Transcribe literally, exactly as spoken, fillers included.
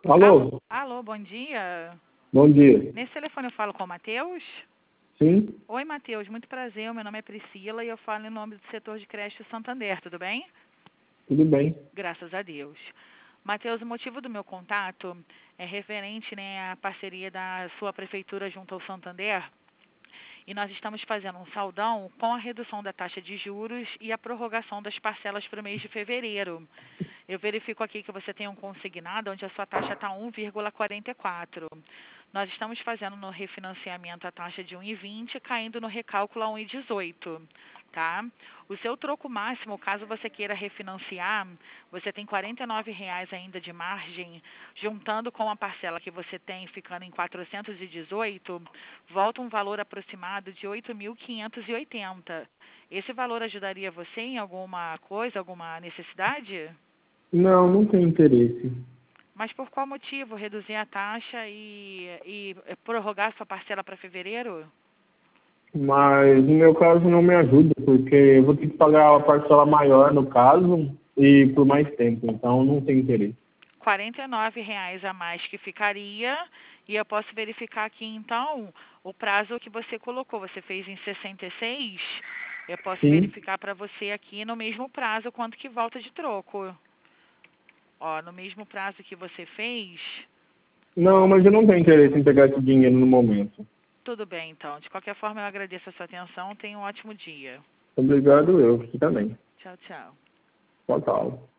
Alô? Alô, bom dia. Bom dia. Nesse telefone eu falo com o Matheus? Sim? Oi, Matheus, muito prazer. Meu nome é Priscila e eu falo em nome do setor de creche Santander, tudo bem? Tudo bem. Graças a Deus. Matheus, o motivo do meu contato é referente, né, à parceria da sua prefeitura junto ao Santander. E nós estamos fazendo um saldão com a redução da taxa de juros e a prorrogação das parcelas para o mês de fevereiro. Eu verifico aqui que você tem um consignado onde a sua taxa está um vírgula quarenta e quatro. Nós estamos fazendo no refinanciamento a taxa de um vírgula vinte, caindo no recálculo a um vírgula dezoito. Tá? O seu troco máximo, caso você queira refinanciar, você tem quarenta e nove reais ainda de margem, juntando com a parcela que você tem, ficando em quatrocentos e dezoito, volta um valor aproximado de oito mil quinhentos e oitenta. Esse valor ajudaria você em alguma coisa, alguma necessidade? Não, não tenho interesse. Mas por qual motivo reduzir a taxa e, e prorrogar sua parcela para fevereiro? Mas no meu caso não me ajuda, porque eu vou ter que pagar uma parcela maior no caso e por mais tempo, então não tenho interesse. quarenta e nove reais a mais que ficaria, e eu posso verificar aqui então o prazo que você colocou. Você fez em sessenta e seis, eu posso Sim? verificar para você aqui no mesmo prazo quanto que volta de troco. Ó, no mesmo prazo que você fez, Não, mas eu não tenho interesse em pegar esse dinheiro no momento. tudo bem então. De qualquer forma, eu agradeço a sua atenção. Tenha um ótimo dia. Obrigado eu, você também. Tchau, tchau. Tchau, tchau.